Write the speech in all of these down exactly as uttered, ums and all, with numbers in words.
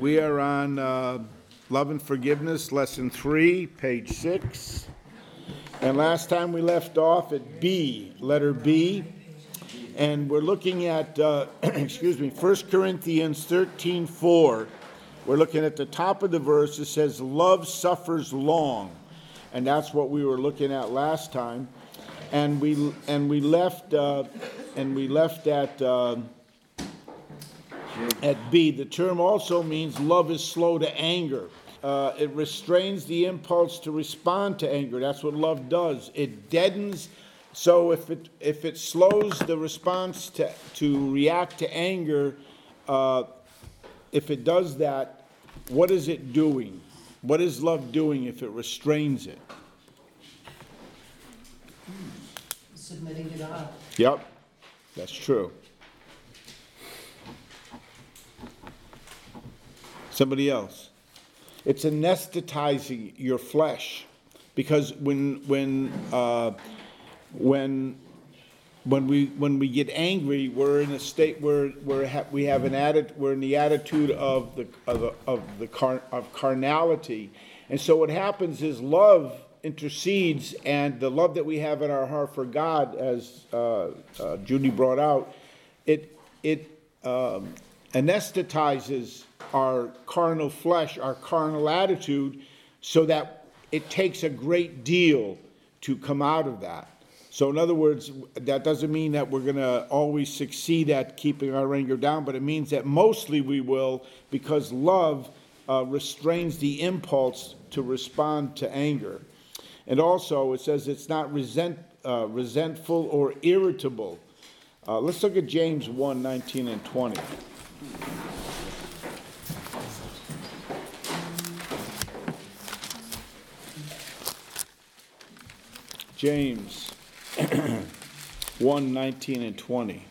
We are on uh, Love and Forgiveness, Lesson three, page six. And last time we left off at B, letter B. And we're looking at, uh, excuse me, First Corinthians thirteen four. We're looking at the top of the verse. It says, love suffers long. And that's what we were looking at last time. And we and we left uh, and we left at uh, at B. The term also means love is slow to anger. Uh, it restrains the impulse to respond to anger. That's what love does. It deadens. So if it if it slows the response to to react to anger, uh, if it does that, what is it doing? What is love doing if it restrains it? Submitting to God. Yep, that's true. Somebody else. It's anesthetizing your flesh, because when when uh, when when we when we get angry, we're in a state where where ha- we have an atti- we're in the attitude of the of the, of the car- of carnality, and so what happens is love intercedes, and the love that we have in our heart for God, as uh, uh, Judy brought out, it it um, anesthetizes our carnal flesh, our carnal attitude, so that it takes a great deal to come out of that. So in other words, that doesn't mean that we're going to always succeed at keeping our anger down, but it means that mostly we will, because love uh, restrains the impulse to respond to anger. And also, it says it's not resent, uh, resentful or irritable. Uh, let's look at James one, nineteen and twenty. James one, nineteen and twenty.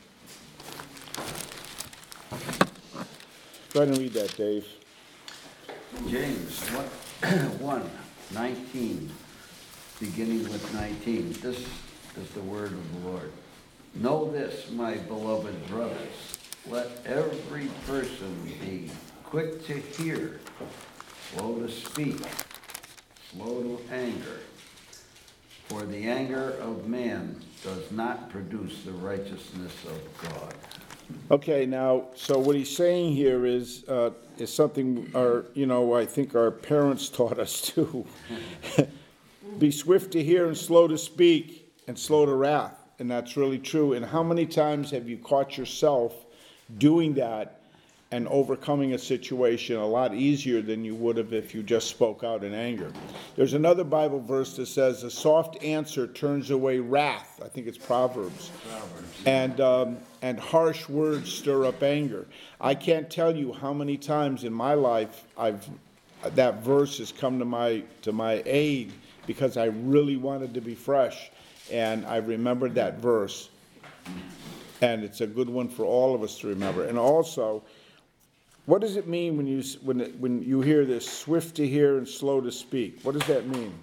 Go ahead and read that, Dave. James one, nineteen, beginning with nineteen. This is the word of the Lord. Know this, my beloved brothers. Let every person be quick to hear, slow to speak, slow to anger. For the anger of man does not produce the righteousness of God. Okay, now, so what he's saying here is uh, is something our, you know, I think our parents taught us too. Be swift to hear and slow to speak and slow to wrath. And that's really true. And how many times have you caught yourself doing that and overcoming a situation a lot easier than you would have if you just spoke out in anger? There's another Bible verse that says, a soft answer turns away wrath. I think it's Proverbs. Proverbs. And, um, and harsh words stir up anger. I can't tell you how many times in my life I've that verse has come to my to my aid, because I really wanted to be fresh. And I remembered that verse. And it's a good one for all of us to remember. And also, what does it mean when you when it, when you hear this, swift to hear and slow to speak? What does that mean?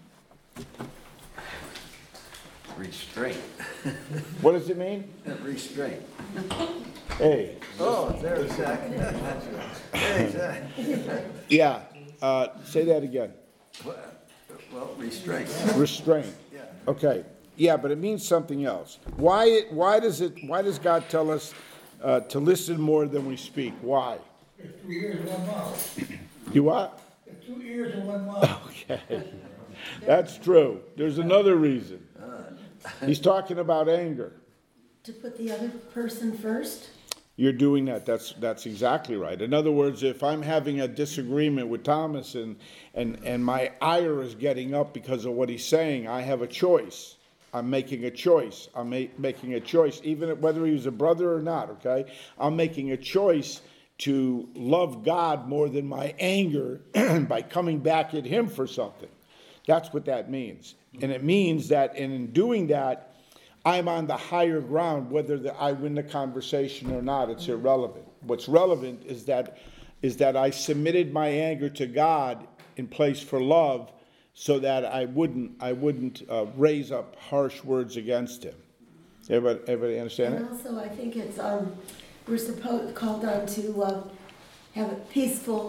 Restraint. What does it mean? Restraint. Hey. Oh, there's Zach. Hey, Zach. Yeah. Uh, say that again. Well, restraint. Restraint. Yeah. Okay. Yeah, but it means something else. Why? Why does it? Why does God tell us uh, to listen more than we speak? Why? There's two ears and one mouth. You what? There's two ears and one mouth. Okay. That's true. There's another reason. He's talking about anger. To put the other person first? You're doing that. That's that's exactly right. In other words, if I'm having a disagreement with Thomas and and, and my ire is getting up because of what he's saying, I have a choice. I'm making a choice. I'm ma- making a choice, even whether he was a brother or not, okay? I'm making a choice to love God more than my anger by coming back at him for something. That's what that means. And it means that in doing that, I'm on the higher ground. Whether the, I win the conversation or not, it's irrelevant. What's relevant is that is that I submitted my anger to God in place for love, so that I wouldn't I wouldn't uh, raise up harsh words against him. Everybody, everybody understand And it? also, I think it's um, we're supposed called on to uh, have a peaceful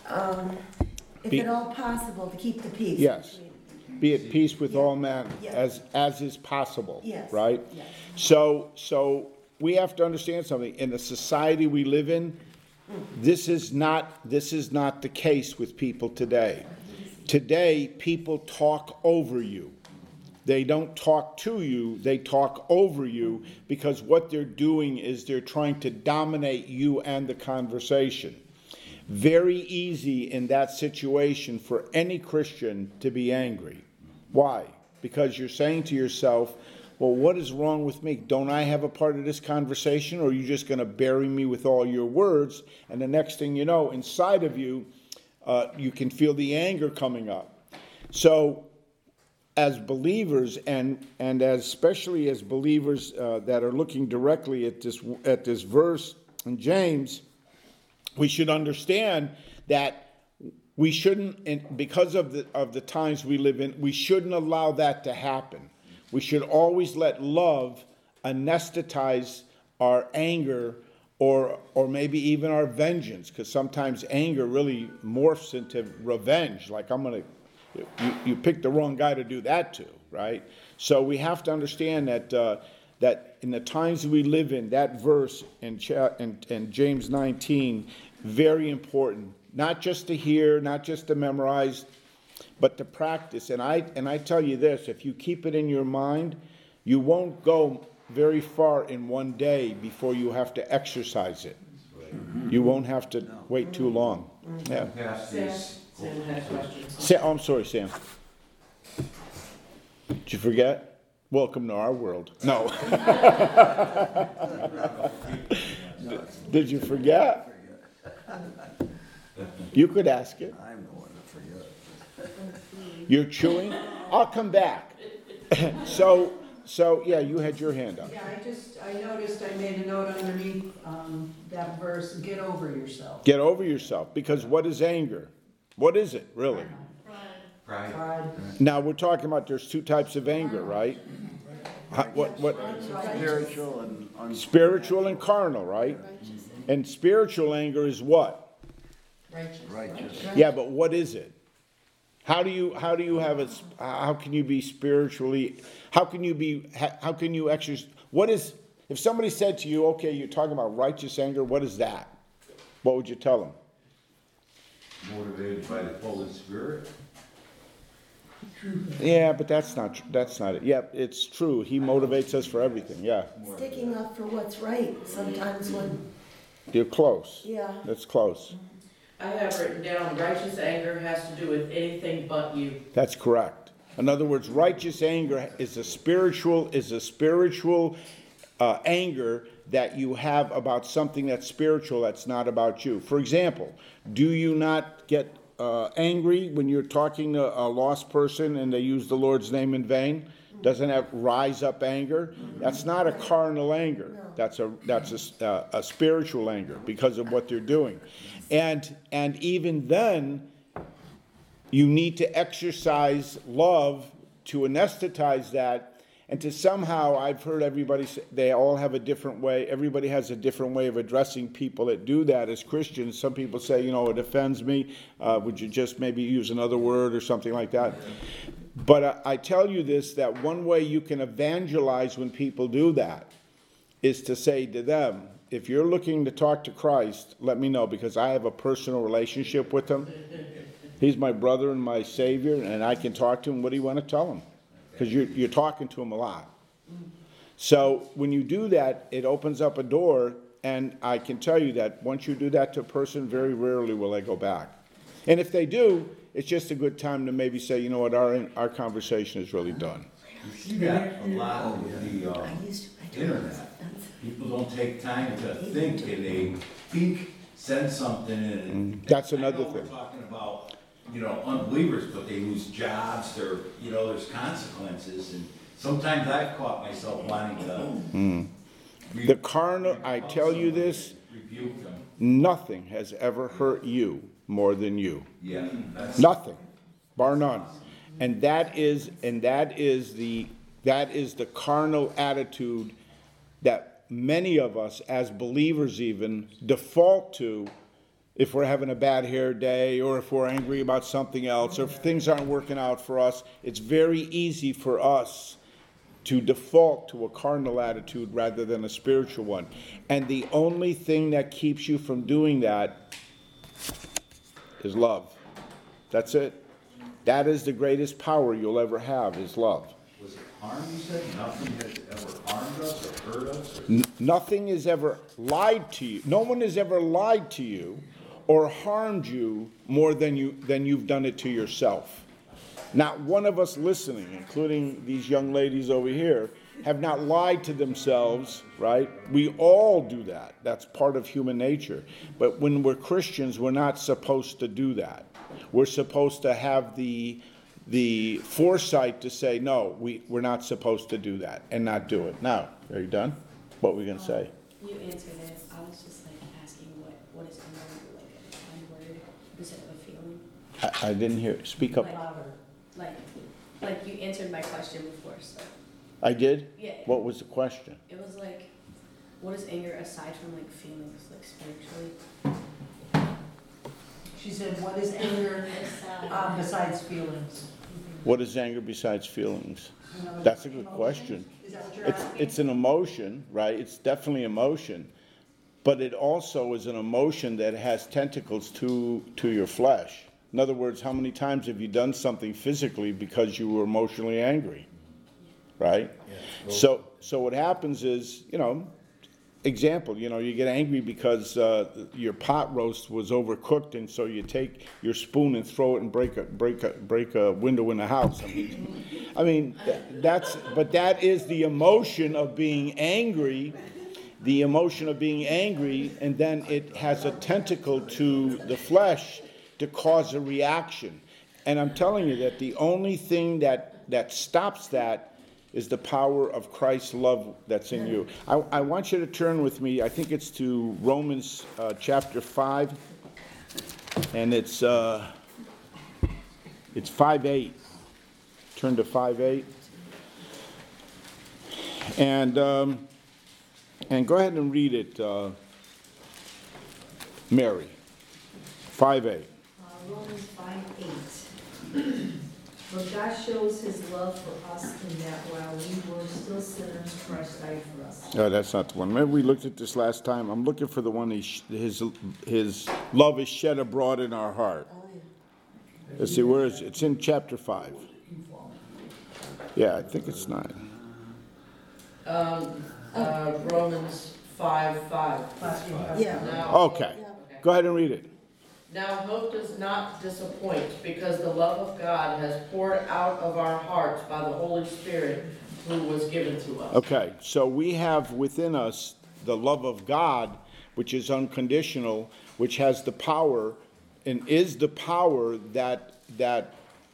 Um, if Be- at all possible, to keep the peace. Yes. between- Be at peace with all men, Yeah. as, as is possible, Yes. right? Yes. So, so we have to understand something. In the society we live in, this is not, this is not the case with people today. Today, people talk over you. They don't talk to you, they talk over you, because what they're doing is they're trying to dominate you and the conversation. Very easy in that situation for any Christian to be angry. Why? Because you're saying to yourself, well, what is wrong with me? Don't I have a part of this conversation, or are you just going to bury me with all your words? And the next thing you know, inside of you, uh, you can feel the anger coming up. So, as believers, and and as especially as believers uh, that are looking directly at this at this verse in James, we should understand that we shouldn't, and because of the of the times we live in, we shouldn't allow that to happen. We should always let love anesthetize our anger, or or maybe even our vengeance, because sometimes anger really morphs into revenge. Like, I'm gonna, you, you picked the wrong guy to do that to, right? So we have to understand that uh, that in the times we live in, that verse in, cha- in, in James nineteen, very important. Not just to hear, not just to memorize, but to practice. And I and I tell you this, if you keep it in your mind, you won't go very far in one day before you have to exercise it. You won't have to wait too long. Yeah. Sam, Sam has questions. Sam, oh, I'm sorry, Sam. Did you forget? Welcome to our world. No. Did you forget? You could ask it. I'm the one that forgot. You're chewing? I'll come back. So, so, yeah, you had your hand up. Yeah, I just, I noticed I made a note underneath, um, that verse, get over yourself. Get over yourself, because what is anger? What is it, really? Pride. Now, we're talking about there's two types of anger, right? How- What, what, Spiritual and un- spiritual and carnal, right? And spiritual anger is what? Righteous. righteous. Yeah, but what is it? How do you, how do you have it, how can you be spiritually, how can you be, how can you exercise, what is, if somebody said to you, okay, you're talking about righteous anger, what is that? What would you tell them? Motivated by the Holy Spirit. Yeah, but that's not, tr- that's not it. Yeah, it's true. He motivates us for everything, yeah. Sticking up for what's right, sometimes when, You're close. yeah. That's close. I have written down, righteous anger has to do with anything but you. That's correct. In other words, righteous anger is a spiritual, is a spiritual uh, anger that you have about something that's spiritual that's not about you. For example, do you not get uh, angry when you're talking to a lost person and they use the Lord's name in vain? Doesn't that rise up anger? That's not a carnal anger. That's a that's a, uh, a spiritual anger because of what they're doing. And and even then, you need to exercise love to anesthetize that, and to somehow, I've heard everybody say, they all have a different way, everybody has a different way of addressing people that do that as Christians. Some people say, you know, it offends me, uh, would you just maybe use another word or something like that? But I, I tell you this, that one way you can evangelize when people do that is to say to them, if you're looking to talk to Christ, let me know, because I have a personal relationship with him. He's my brother and my Savior, and I can talk to him. What do you want to tell him? Because you're, you're talking to him a lot. So when you do that, it opens up a door, and I can tell you that once you do that to a person, very rarely will they go back. And if they do, it's just a good time to maybe say, you know what, our, our conversation is really done. You see that a lot with the uh, I used to, I do. internet. People don't take time to think, and they think, send something, and. That's another I know thing. we're talking about, you know, unbelievers, but they lose jobs, they're, you know, there's consequences, and sometimes I've caught myself wanting to. re- The carnal, I tell you this, Rebuke them, nothing has ever hurt you more than you. yeah, that's. Nothing, bar none. And that is, and that is the, that is the carnal attitude that many of us, as believers even, default to, if we're having a bad hair day, or if we're angry about something else, or if things aren't working out for us, it's very easy for us to default to a carnal attitude rather than a spiritual one. And the only thing that keeps you from doing that is love. That's it. That is the greatest power you'll ever have, is love. Was it harm, you said? Nothing has ever harmed us or hurt us? Or... N- nothing has ever lied to you. No one has ever lied to you or harmed you more than you than you've done it to yourself. Not one of us listening, including these young ladies over here, have not lied to themselves, right? We all do that. That's part of human nature. But when we're Christians, we're not supposed to do that. We're supposed to have the the foresight to say, no, we, we're not supposed to do that, and not do it. Now, are you done? What were we going to say? You answered it. I was just like asking what, what is anger, like a defined word instead of a feeling? I, I didn't hear. Speak up. Like, like, like you answered my question before, so. I did? Yeah. What was the question? It was like, what is anger aside from like feelings, like spiritually? She said, what is anger uh, besides feelings? What is anger besides feelings? That's a good question. Is that what you're It's, asking? it's an emotion, right? It's definitely emotion. But it also is an emotion that has tentacles to, to your flesh. In other words, how many times have you done something physically because you were emotionally angry? Right? So, so what happens is, you know, example, you know, you get angry because uh, your pot roast was overcooked, and so you take your spoon and throw it and break a break a break a window in the house. I mean, I mean th- that's but that is the emotion of being angry, the emotion of being angry, and then it has a tentacle to the flesh to cause a reaction. And I'm telling you that the only thing that that stops that is the power of Christ's love that's in you. I, I want you to turn with me, I think it's to Romans uh, chapter five, and it's uh, it's five eight. Turn to five eight. And, um, and go ahead and read it, uh, Mary. five eight. Uh, Romans five eight. For God shows his love for us in that while we were still sinners, Christ died for us. Oh, that's not the one. Remember we looked at this last time? I'm looking for the one, he, his, his love is shed abroad in our heart. Let's see, where is it? It's in chapter five. Yeah, I think it's nine. Um, uh, Romans five, five. Yeah. Now, Okay, go ahead and read it. Now hope does not disappoint, because the love of God has poured out of our hearts by the Holy Spirit who was given to us. Okay, so we have within us the love of God, which is unconditional, which has the power, and is the power that that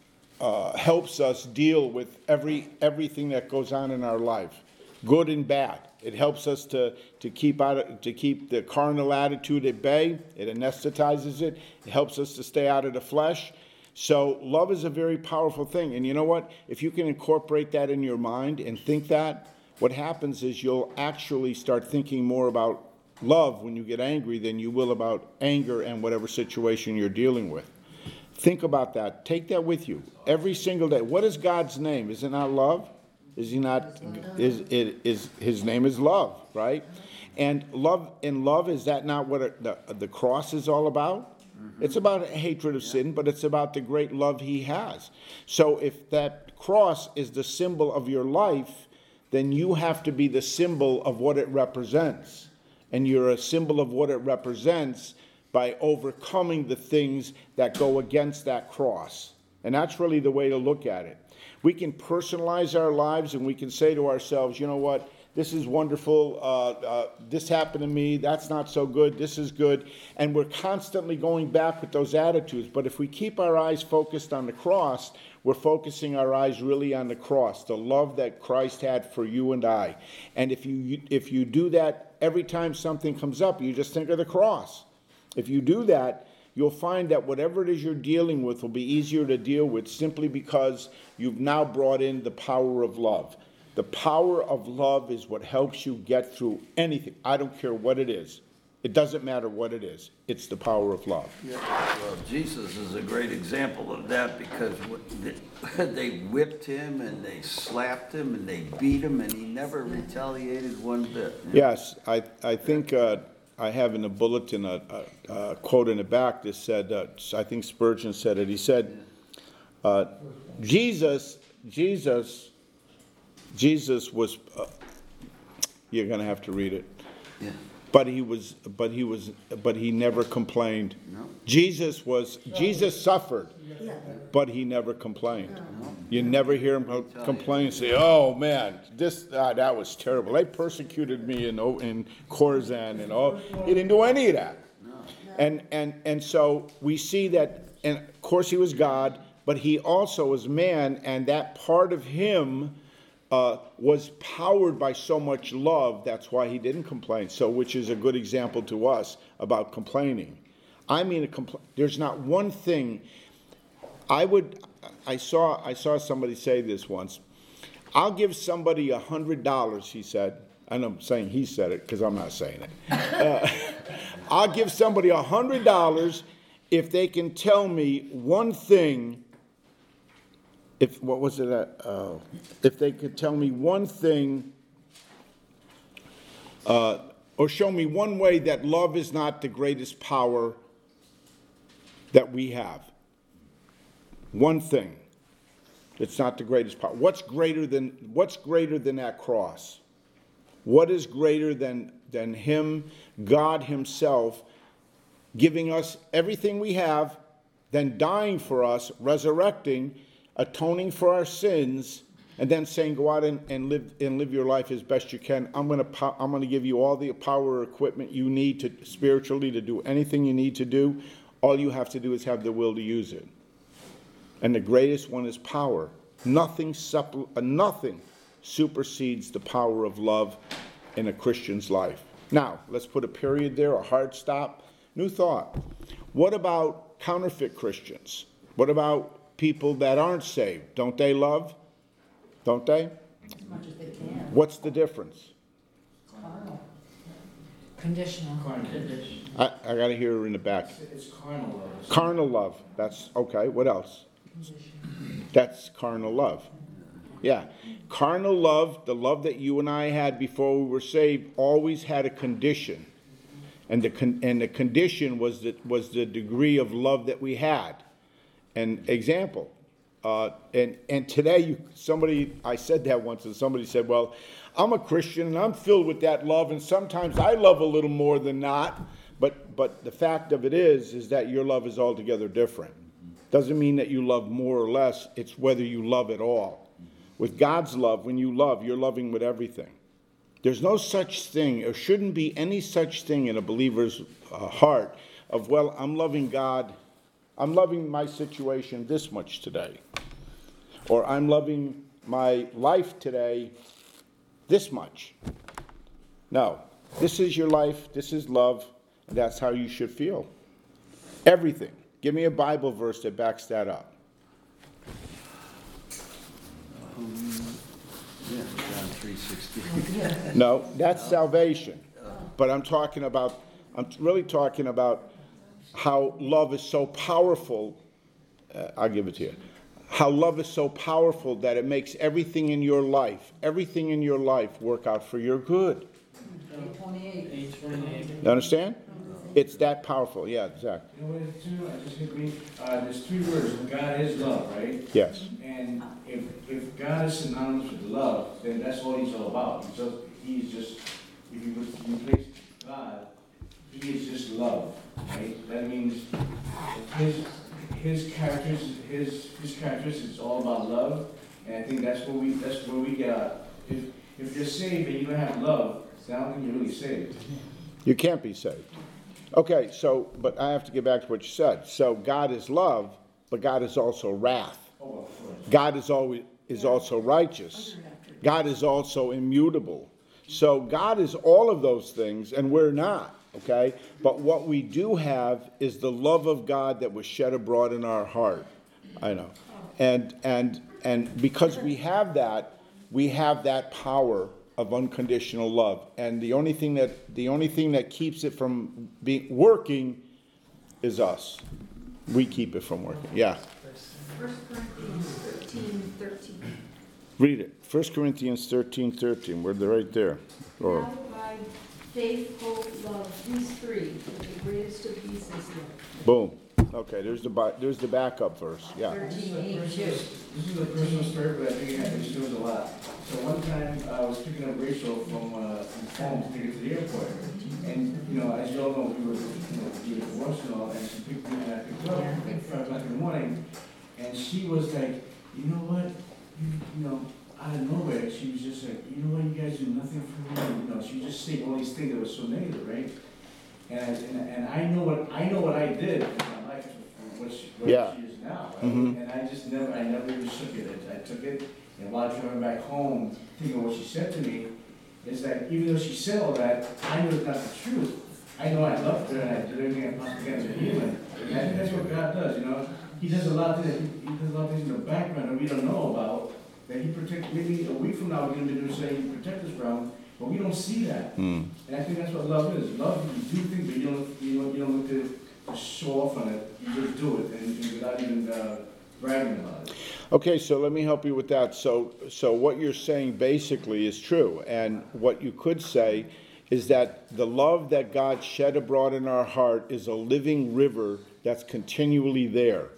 uh, helps us deal with every everything that goes on in our life, good and bad. It helps us to, to keep out of, to keep the carnal attitude at bay. It anesthetizes it. It helps us to stay out of the flesh. So love is a very powerful thing. And you know what? If you can incorporate that in your mind and think that, what happens is you'll actually start thinking more about love when you get angry than you will about anger and whatever situation you're dealing with. Think about that. Take that with you every single day. What is God's name? Is it not love? Is he not, is, it, is, his name is love, right? And love, in love, is that not what it, the, the cross is all about? Mm-hmm. It's about hatred of sin, but it's about the great love he has. So if that cross is the symbol of your life, then you have to be the symbol of what it represents. And you're a symbol of what it represents by overcoming the things that go against that cross. And that's really the way to look at it. We can personalize our lives, and we can say to ourselves, you know what, this is wonderful, uh, uh, this happened to me, that's not so good, this is good. And we're constantly going back with those attitudes. But if we keep our eyes focused on the cross, we're focusing our eyes really on the cross, the love that Christ had for you and I. And if you if you do that every time something comes up, you just think of the cross. If you do that, you'll find that whatever it is you're dealing with will be easier to deal with simply because you've now brought in the power of love. The power of love is what helps you get through anything. I don't care what it is. It doesn't matter what it is. It's the power of love. Yeah, well, Jesus is a great example of that because what, they, they whipped him and they slapped him and they beat him and he never retaliated one bit. Yes, I, I think uh, I have in the bulletin a, a, a quote in the back that said, uh, I think Spurgeon said it. He said, uh, Jesus, Jesus, Jesus was, uh, you're going to have to read it. Yeah. But he was, but he was, but he never complained. No. Jesus was, Jesus suffered, Yeah. but he never complained. You never hear him complain and say, "Oh man, this ah, that was terrible. They persecuted me in in Khorasan and all." He didn't do any of that. And and and so we see that, and of course he was God, but he also was man, and that part of him uh, was powered by so much love. That's why he didn't complain. So, which is a good example to us about complaining. I mean, a compl- there's not one thing. I would. I saw. I saw somebody say this once. I'll give somebody a hundred dollars. He said. And I'm saying he said it because I'm not saying it. Uh, I'll give somebody a hundred dollars if they can tell me one thing. If what was it? Uh, if they could tell me one thing, uh, or show me one way that love is not the greatest power that we have. One thing. It's not the greatest power. What's greater than what's greater than that cross? What is greater than than him, God himself, giving us everything we have, then dying for us, resurrecting, atoning for our sins, and then saying, go out and, and live and live your life as best you can. I'm gonna I'm gonna give you all the power or equipment you need to spiritually to do anything you need to do. All you have to do is have the will to use it. And the greatest one is power. Nothing, supple, uh, nothing supersedes the power of love in a Christian's life. Now, let's put a period there, a hard stop. New thought. What about counterfeit Christians? What about people that aren't saved? Don't they love? Don't they? As much as they can. What's the difference? Carnal. Conditional. I, I got to hear her in the back. It's carnal love. Carnal love. That's okay. What else? That's carnal love. Yeah. Carnal love, the love that you and I had before we were saved, always had a condition. And the con- and the condition was the, was the degree of love that we had. An example. Uh, and, and today, you, somebody, I said that once, and somebody said, well, I'm a Christian, and I'm filled with that love, and sometimes I love a little more than not. But, but the fact of it is, is that your love is altogether different. Doesn't mean that you love more or less. It's whether you love at all. With God's love, when you love, you're loving with everything. There's no such thing, or shouldn't be any such thing in a believer's uh, heart of, well, I'm loving God. I'm loving my situation this much today. Or I'm loving my life today this much. No. This is your life. This is love. And that's how you should feel. Everything. Give me a Bible verse that backs that up. Um, yeah, John three sixteen. No, that's salvation. But I'm talking about, I'm really talking about how love is so powerful. Uh, I'll give it to you. How love is so powerful that it makes everything in your life, everything in your life work out for your good. eight twenty-eight. You understand? It's that powerful. Yeah, exactly. You know what it is too? I just hit me. Uh, there's three words. God is love, right? Yes. And if if God is synonymous with love, then that's all he's all about. He's just, he's just if you replace God, he is just love, right? That means his his characters, his his characteristics is all about love, and I think that's where we that's where we get out. If if you're saved and you don't have love, then I don't think you're really saved. You can't be saved. Okay, so, but I have to get back to what you said. So God is love, but God is also wrath. God is always is also righteous. God is also immutable. So God is all of those things, and we're not, okay? But what we do have is the love of God that was shed abroad in our heart. I know. And and and because we have that, we have that power of unconditional love. And the only thing that the only thing that keeps it from being working is us. We keep it from working. Yeah. First Corinthians thirteen, thirteen. Read it. First Corinthians thirteen, thirteen. We're right there. Or, Now by faith, hope, love, these three, but the greatest of these is love. boom. Okay, there's the bi- there's the backup verse. Yeah. Thirteen, eight, two. This is a personal story, but I think it happens to us a lot. So one time, uh, I was picking up Rachel from, uh, from home to take her to the airport. And, you know, as you all know, we were, you know, we were divorced and all, and she picked me and I picked her up at five o'clock in the morning. And she was like, you know what, you, you know, out of nowhere, she was just like, you know what, you guys do nothing for me. You know, she was just saying all these things that were so negative, right? And, I- and, and I know what, I know what I did in my life for what she, what Yeah. she is now, right? Mhm. And I just never, I never even took it. I, I took it, and while driving back home, thinking what she said to me, is that even though she said all that, I knew it's not the truth. I know I loved her and I did everything I possibly can to heal her. And I think that's what God does, you know? He does a lot of things, he does a lot of things in the background that we don't know about, that he protects, maybe a week from now, we're gonna be doing something he protect us from, but we don't see that. Mm. And I think that's what love is. Love, you do things, but you don't, you don't, you don't look to, to show off on it. You just do it, and, and without even uh, bragging about it. Okay, so let me help you with that. So, so what you're saying basically is true, and what you could say is that the love that God shed abroad in our heart is a living river that's continually there.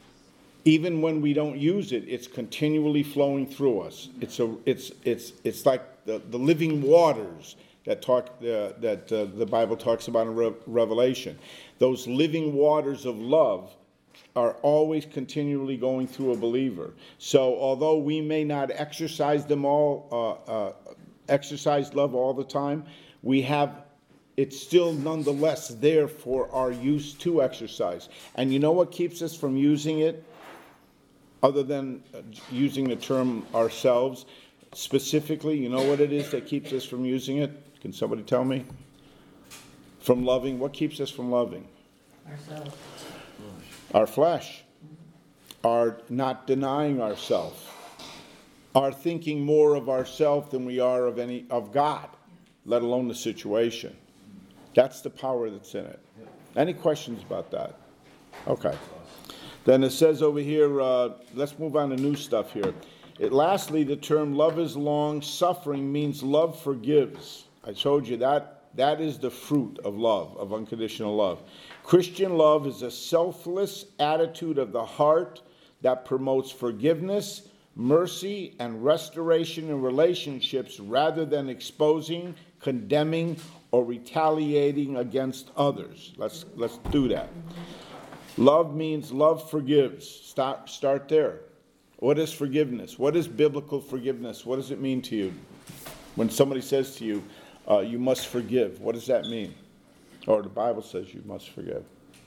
Even when we don't use it, it's continually flowing through us. It's a, it's, it's, it's like the, the living waters that talk, uh, that uh, the Bible talks about in Re- Revelation. Those living waters of love are always continually going through a believer. So although we may not exercise them all, uh, uh, exercise love all the time, we have, it's still nonetheless there for our use to exercise. And you know what keeps us from using it? Other than using the term ourselves, specifically, you know what it is that keeps us from using it? Can somebody tell me? From loving, what keeps us from loving? Ourselves. Our flesh, our not denying ourselves, our thinking more of ourselves than we are of any of God, let alone the situation. That's the power that's in it. Any questions about that? Okay. Then it says over here, uh, let's move on to new stuff here. It, lastly, the term love is long suffering means love forgives. I told you that that is the fruit of love, of unconditional love. Christian love is a selfless attitude of the heart that promotes forgiveness, mercy, and restoration in relationships rather than exposing, condemning, or retaliating against others. Let's, let's do that. Love means love forgives. Start, start there. What is forgiveness? What is biblical forgiveness? What does it mean to you? When somebody says to you, uh, you must forgive, what does that mean? Or the Bible says you must forgive.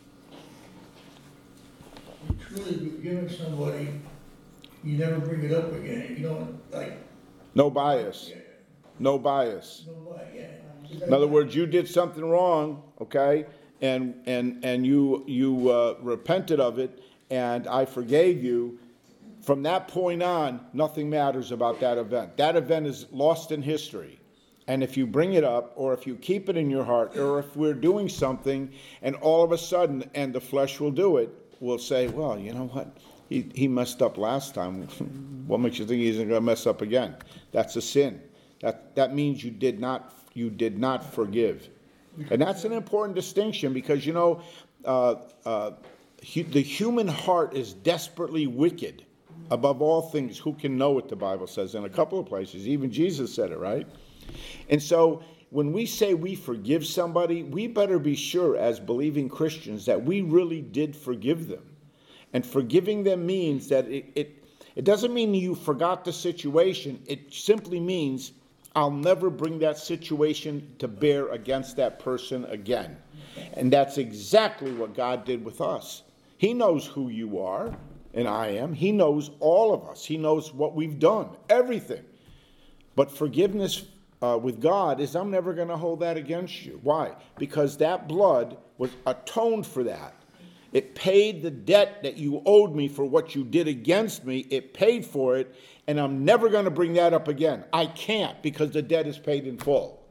You truly forgiving somebody, you never bring it up again. You don't, like, No bias. yeah, No bias. nobody, yeah. In other words, you did something wrong, okay, and and and you you uh, repented of it, and I forgave you. From that point on, nothing matters about that event. That event is lost in history. And if you bring it up, or if you keep it in your heart, or if we're doing something, and all of a sudden, and the flesh will do it, we'll say, well, you know what? He he messed up last time. What makes you think he's going to mess up again? That's a sin. That that means you did not you did not forgive. And that's an important distinction because, you know, uh, uh, hu- the human heart is desperately wicked. Above all things, who can know it, the Bible says in a couple of places. Even Jesus said it, right? And so when we say we forgive somebody, we better be sure as believing Christians that we really did forgive them. And forgiving them means that it, it, it doesn't mean you forgot the situation. It simply means I'll never bring that situation to bear against that person again. And that's exactly what God did with us. He knows who you are, and I am. He knows all of us. He knows what we've done, everything. But forgiveness uh, with God is I'm never going to hold that against you. Why? Because that blood was atoned for that. It paid the debt that you owed me for what you did against me. It paid for it, and I'm never going to bring that up again. I can't, because the debt is paid in full.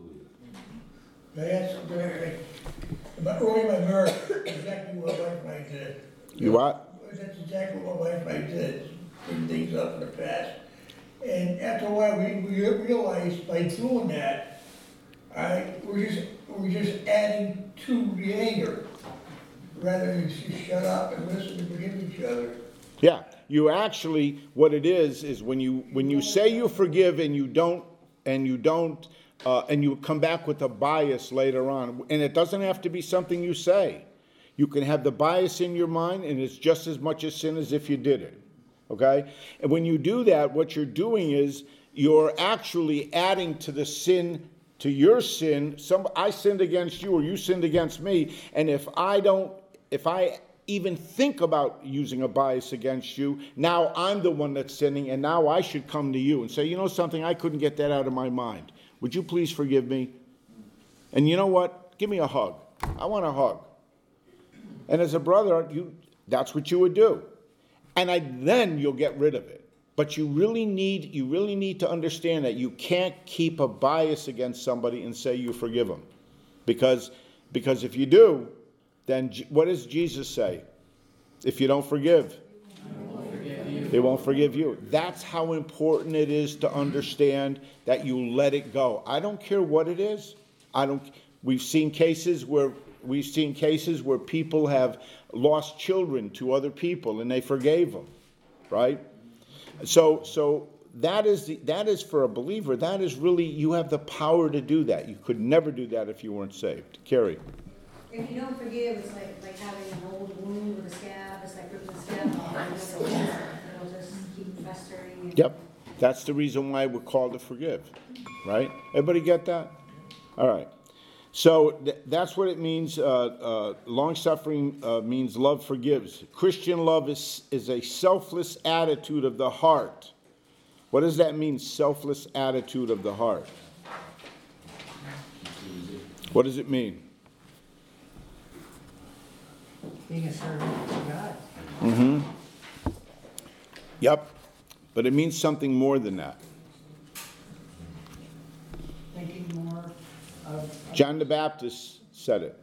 I had something, like, about early in my marriage, exactly what my wife and I did. You what? That's exactly what my wife and I did, clean things up in the past. And after a while, we, we realized by doing that, I, we're just, we're just adding to the anger, rather than just shut up and listen and forgive each other. Yeah, you actually, what it is, is when you when you say you forgive and you don't, and you don't, uh, and you come back with a bias later on, and it doesn't have to be something you say. You can have the bias in your mind, and it's just as much a sin as if you did it, okay? And when you do that, what you're doing is you're actually adding to the sin, to your sin. Some I sinned against you, or you sinned against me, and if I don't, if I even think about using a bias against you, now I'm the one that's sinning, and now I should come to you and say, you know something, I couldn't get that out of my mind. Would you please forgive me? And you know what? Give me a hug. I want a hug. And as a brother, you that's what you would do. And I, then you'll get rid of it. But you really need you really need to understand that you can't keep a bias against somebody and say you forgive them. Because, because if you do, then what does Jesus say? If you don't forgive, they won't forgive you. That's how important it is to understand that you let it go. I don't care what it is. I don't. We've seen cases where we've seen cases where people have lost children to other people and they forgave them, right? So, so that is the, that is for a believer. That is really, you have the power to do that. You could never do that if you weren't saved. Carrie. If you don't forgive, it's like, like having an old wound with a scab, it's like ripping the scab off. It'll just keep festering. Yep. That's the reason why we're called to forgive, right? Everybody get that? All right. So th- that's what it means. Uh, uh, long-suffering uh, means love forgives. Christian love is, is a selfless attitude of the heart. What does that mean, selfless attitude of the heart? What does it mean? Being a servant to God. Mm-hmm. Yep. But it means something more than that. Thinking more of. John the Baptist said it.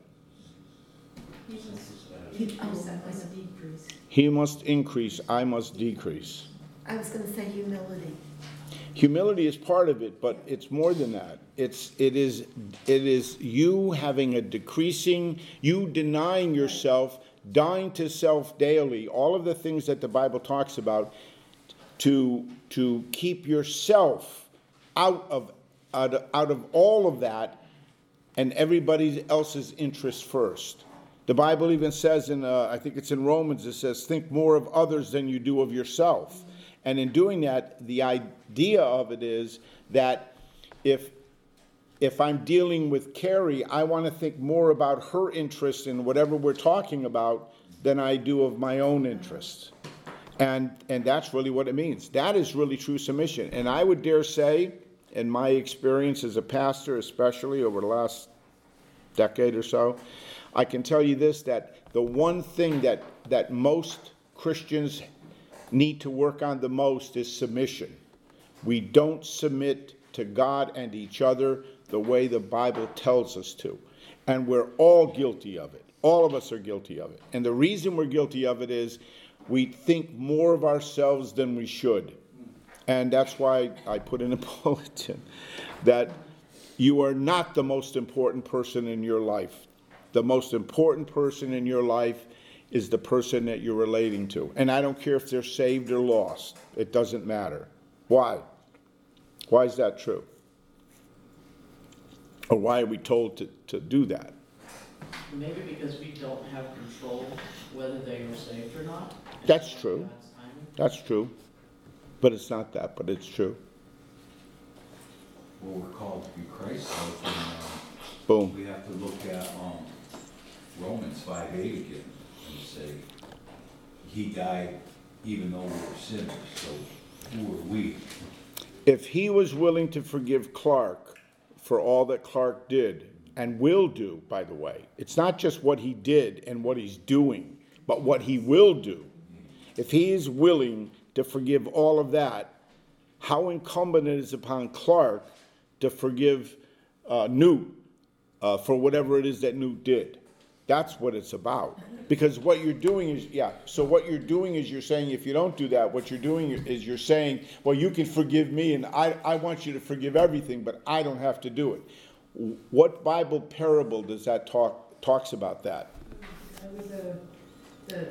He- oh, decrease. He must increase, I must decrease. I was gonna say humility. Humility is part of it, but it's more than that. It's it is it is you having a decreasing, you denying yourself, dying to self daily, all of the things that the Bible talks about, to to keep yourself out of out of, out of all of that and everybody else's interests first. The Bible even says in, uh, I think it's in Romans, it says, think more of others than you do of yourself. And in doing that, the idea of it is that if if I'm dealing with Carrie, I want to think more about her interest in whatever we're talking about than I do of my own interests. And and that's really what it means. That is really true submission. And I would dare say, in my experience as a pastor, especially over the last decade or so, I can tell you this, that the one thing that, that most Christians need to work on the most is submission. We don't submit to God and each other the way the Bible tells us to. And we're all guilty of it. All of us are guilty of it. And the reason we're guilty of it is we think more of ourselves than we should. And that's why I put in a bulletin that you are not the most important person in your life. The most important person in your life is the person that you're relating to. And I don't care if they're saved or lost. It doesn't matter. Why? Why is that true? Or why are we told to, to do that? Maybe because we don't have control whether they are saved or not. That's true. That's true. But it's not that, but it's true. Well, we're called to be Christ-like, and uh, Boom. we have to look at um, Romans five eight again and say, he died even though we were sinners, so who are we? If he was willing to forgive Clark for all that Clark did, and will do, by the way. It's not just what he did and what he's doing, but what he will do. If he is willing to forgive all of that, how incumbent it is upon Clark to forgive uh, Newt uh, for whatever it is that Newt did. That's what it's about. Because what you're doing is, yeah, so what you're doing is you're saying, if you don't do that, what you're doing is you're saying, well, you can forgive me, and I, I want you to forgive everything, but I don't have to do it. What Bible parable does that talk, talks about that? That was a, the,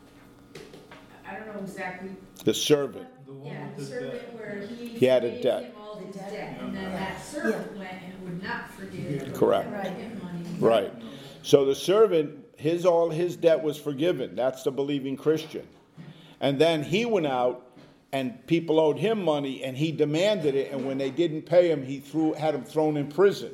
I don't know exactly. The servant. Yeah, the servant where he. He had a forgave debt. him all his debt, and then that servant went and would not forgive. Correct. Right. Him money. Right. So the servant, his all his debt was forgiven. That's the believing Christian. And then he went out and people owed him money and he demanded it, and when they didn't pay him, he threw had him thrown in prison.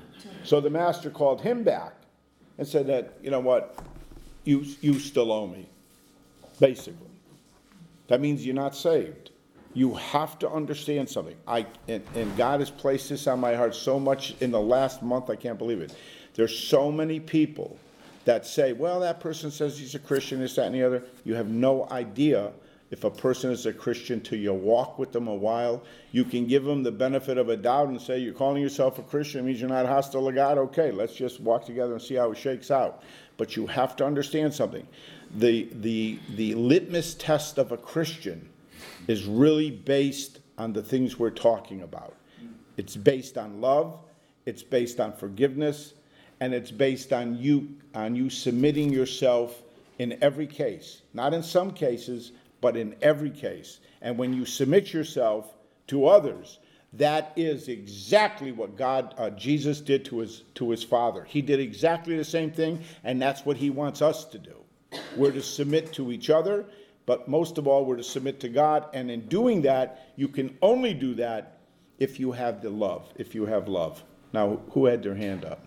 So the master called him back and said that, you know what, you you still owe me. Basically. That means you're not saved. You have to understand something. I and, and God has placed this on my heart so much in the last month, I can't believe it. There's so many people that say, well, that person says he's a Christian, this, that, and the other. You have no idea if a person is a Christian till you walk with them a while. You can give them the benefit of a doubt and say, you're calling yourself a Christian, it means you're not hostile to God. Okay, let's just walk together and see how it shakes out. But you have to understand something. The, the, the litmus test of a Christian is really based on the things we're talking about. It's based on love, it's based on forgiveness, and it's based on you on you submitting yourself in every case. Not in some cases, but in every case. And when you submit yourself to others, that is exactly what God, uh, Jesus did to his to his Father. He did exactly the same thing, and that's what he wants us to do. We're to submit to each other, but most of all, we're to submit to God. And in doing that, you can only do that if you have the love, if you have love. Now, who had their hand up?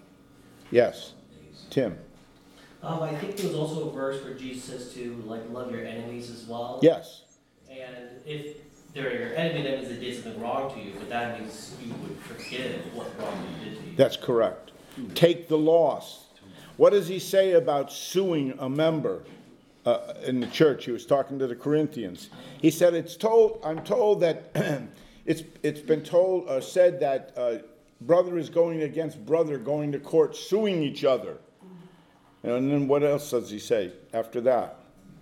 Yes, Tim. Um, I think there was also a verse where Jesus says to, like, love your enemies as well. Yes. And if they're your enemy, that means they did something wrong to you, but that means you would forgive what wrong they did to you. That's correct. Take the loss. What does he say about suing a member uh, in the church? He was talking to the Corinthians. He said, "It's told. I'm told that it's it's been told uh, said that uh, brother is going against brother, going to court, suing each other." And then what else does he say after that?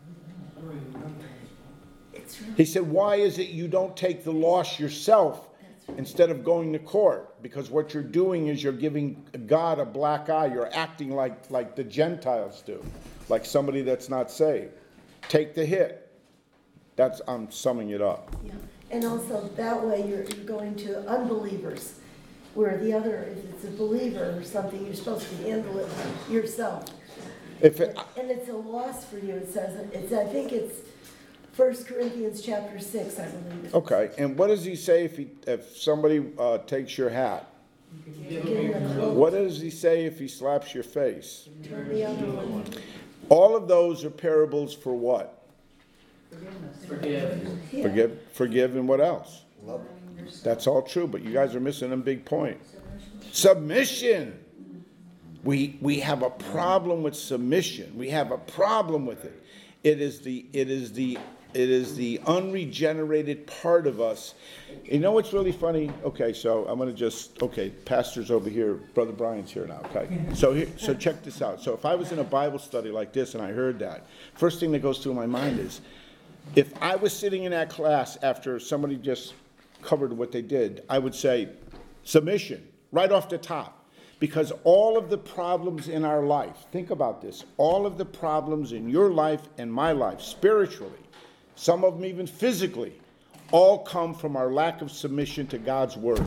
He said, "Why is it you don't take the loss yourself instead of going to court? Because what you're doing is you're giving God a black eye. You're acting like, like the Gentiles do, like somebody that's not saved. Take the hit." That's, I'm summing it up. Yeah, and also that way you're, you're going to unbelievers, where the other, if it's a believer or something, you're supposed to handle it yourself. If it, And it's a loss for you, it says, it's, I think it's First Corinthians chapter six, I believe. okay, and what does he say if he, if somebody uh, takes your hat? Give them a coat, What does he say if he slaps your face? turn the other one. All of those are parables for what? Forgive. Yeah. Forgive, forgive, and what else? That's all true, but you guys are missing a big point. Submission. We we have a problem with submission. We have a problem with it. It is the it is the it is the unregenerated part of us. You know what's really funny? Okay, so I'm gonna just okay, pastor's over here, Brother Brian's here now. Okay, so here, so check this out. So if I was in a Bible study like this and I heard that, first thing that goes through my mind is, if I was sitting in that class after somebody just covered what they did, I would say submission right off the top. Because all of the problems in our life, think about this, all of the problems in your life and my life, spiritually, some of them even physically, all come from our lack of submission to God's word.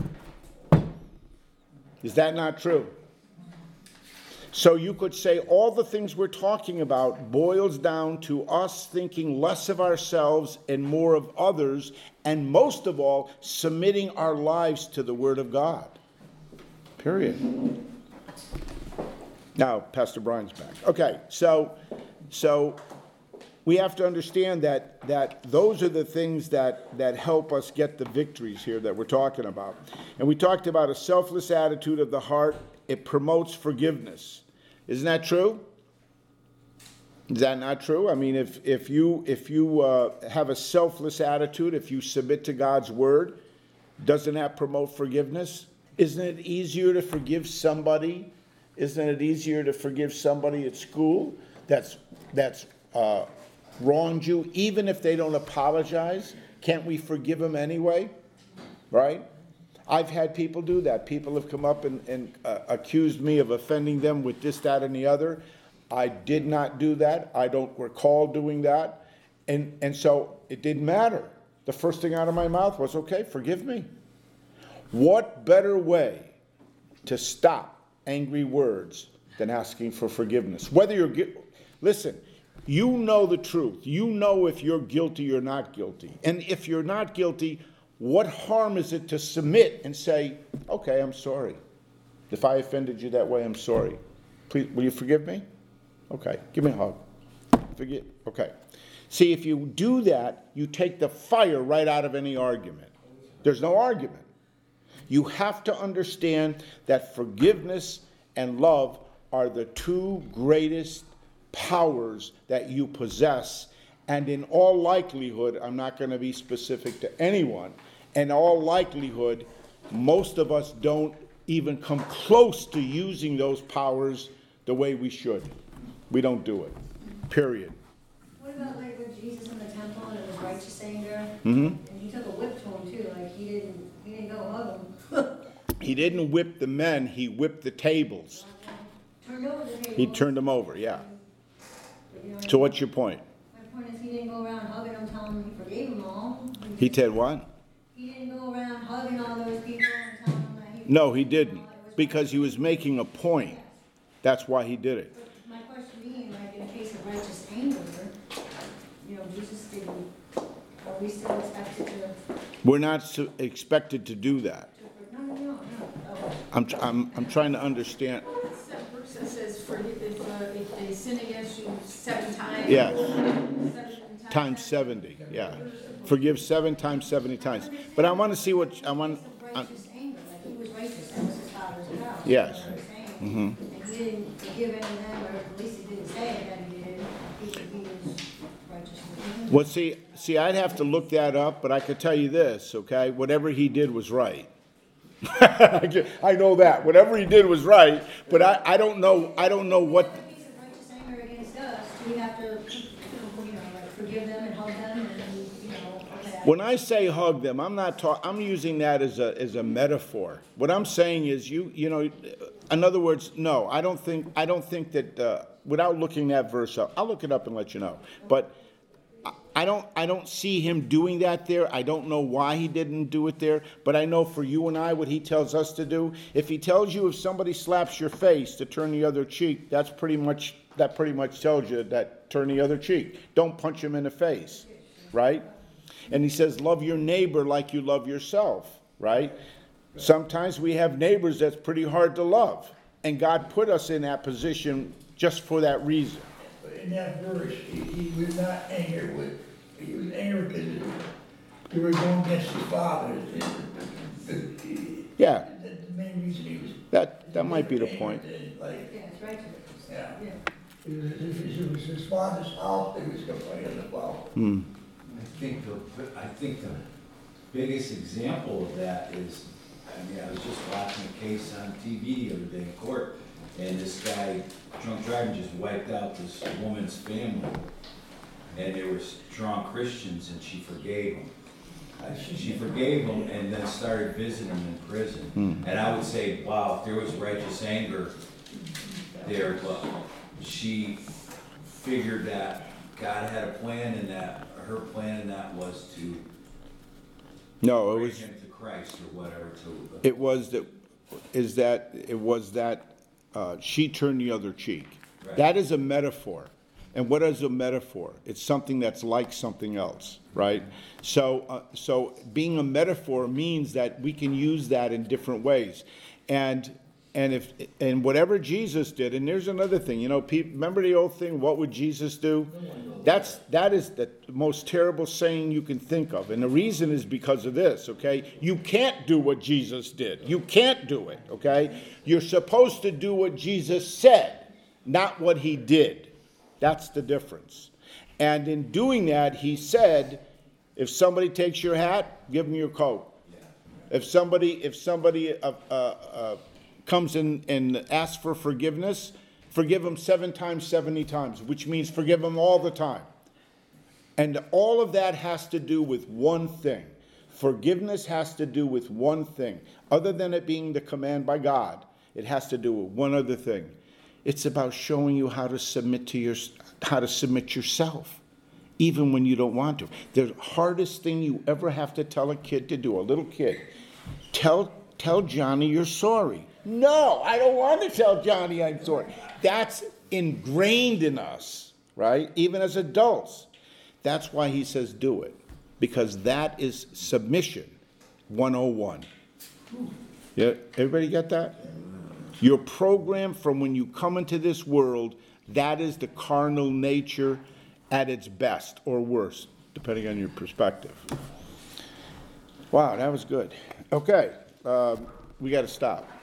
Is that not true? So you could say all the things we're talking about boils down to us thinking less of ourselves and more of others, and most of all, submitting our lives to the word of God. Period. Now, Pastor Brian's back. Okay, so so we have to understand that that those are the things that, that help us get the victories here that we're talking about. And we talked about a selfless attitude of the heart it promotes forgiveness. Isn't that true? Is that not true? I mean, if, if you, if you uh, have a selfless attitude, if you submit to God's word, doesn't that promote forgiveness? Isn't it easier to forgive somebody? Isn't it easier to forgive somebody at school that's, that's uh, wronged you, even if they don't apologize? Can't we forgive them anyway? Right? I've had people do that. People have come up and, and uh, accused me of offending them with this, that, and the other. I did not do that. I don't recall doing that. And, and so it didn't matter. The first thing out of my mouth was, okay, forgive me. What better way to stop angry words than asking for forgiveness? Whether you're, listen, you know the truth. You know if you're guilty or not guilty. And if you're not guilty, what harm is it to submit and say, okay, I'm sorry. If I offended you that way, I'm sorry. Please, will you forgive me? Okay, give me a hug. Forgive, okay. See, if you do that, you take the fire right out of any argument. There's no argument. You have to understand that forgiveness and love are the two greatest powers that you possess. And in all likelihood, I'm not going to be specific to anyone, in all likelihood, most of us don't even come close to using those powers the way we should. We don't do it, period. What about like with Jesus in the temple and it was righteous anger? Mm-hmm. And he took a whip to him too, like he didn't, he didn't go hug him. He didn't whip the men, he whipped the tables. Turned over the table. He turned them over, yeah. But, you know, So what's your point? My point is he didn't go around hugging them, telling them he forgave them all. He did what? He didn't go around hugging all those people and telling them that he. No, he didn't, because he was making a point. That's why he did it. But my question being, like in the case of righteous anger, you know, Jesus didn't, are we still expected to? We're not su- expected to do that. No, no, no, no. Oh. I'm, tr- I'm, I'm trying to understand. That verse that says, for if, uh, if they sin against you seven times. Yes. Seven times. Times seventy, yeah. Forgive seven times seventy times. But I want to see what, I want, I- Righteous anger, like he was righteous, that was his father's house. Yes. You know what I'm saying? Mhm. And he didn't forgive any of them, or at least he didn't say it that he did. He, he was righteous. well, see, see, I'd have to look that up, but I could tell you this, okay? Whatever he did was right. I know that. Whatever he did was right, but I, I don't know, I don't know what, In the case of righteous anger against us, do we have to, you know, like forgive them and hug them and, you know, okay. when I say hug them, I'm not talking, I'm using that as a, as a metaphor. What I'm saying is you, you know, in other words, no, I don't think, I don't think that, uh, without looking that verse up, I'll look it up and let you know. But I don't, I don't see him doing that there. I don't know why he didn't do it there, but I know for you and I what he tells us to do. If he tells you if somebody slaps your face to turn the other cheek, that's pretty much, that pretty much tells you that turn the other cheek. Don't punch him in the face, right? And he says, love your neighbor like you love yourself, right? Sometimes we have neighbors that's pretty hard to love, and God put us in that position just for that reason. But in that verse, he, he was not angry with, he was angry because they were going against his father. And the- the- Yeah, The the main reason he was. that, that might be the point. Like, Yeah, it's righteous. yeah. Yeah. It was, it was his father's house, he was complaining about. Hmm. I think the, I think the biggest example of that is, I mean, I was just watching a case on T V the other day in court, and this guy, drunk driving, just wiped out this woman's family. And they were strong Christians, and she forgave him. Uh, She she forgave him and then started visiting him in prison. Hmm. And I would say, wow, if there was righteous anger there, but she figured that God had a plan, and that her plan in that was to No, it bring was, him to Christ or whatever, to. it was that, is that, it was that uh, she turned the other cheek. Right. That is a metaphor. And what is a metaphor? It's something that's like something else, right? So, uh, so being a metaphor means that we can use that in different ways. And and if, and whatever Jesus did, and there's another thing, you know, people, remember the old thing, what would Jesus do? That's, that is the most terrible saying you can think of. And the reason is because of this, okay? You can't do what Jesus did. You can't do it, okay? You're supposed to do what Jesus said, not what he did. That's the difference. And in doing that, he said, if somebody takes your hat, give them your coat. If somebody, if somebody uh, uh, uh, comes in and asks for forgiveness, forgive them seven times, seventy times, which means forgive them all the time. And all of that has to do with one thing. Forgiveness has to do with one thing. Other than it being the command by God, it has to do with one other thing. It's about showing you how to submit to your, how to submit yourself, even when you don't want to. The hardest thing you ever have to tell a kid to do, a little kid, tell tell Johnny you're sorry. No, I don't want to tell Johnny I'm sorry. That's ingrained in us, right? Even as adults. That's why he says do it, because that is submission one oh one. Yeah, everybody get that? Your program from when you come into this world, that is the carnal nature at its best or worst, depending on your perspective. Wow, that was good. Okay, um, we got to stop.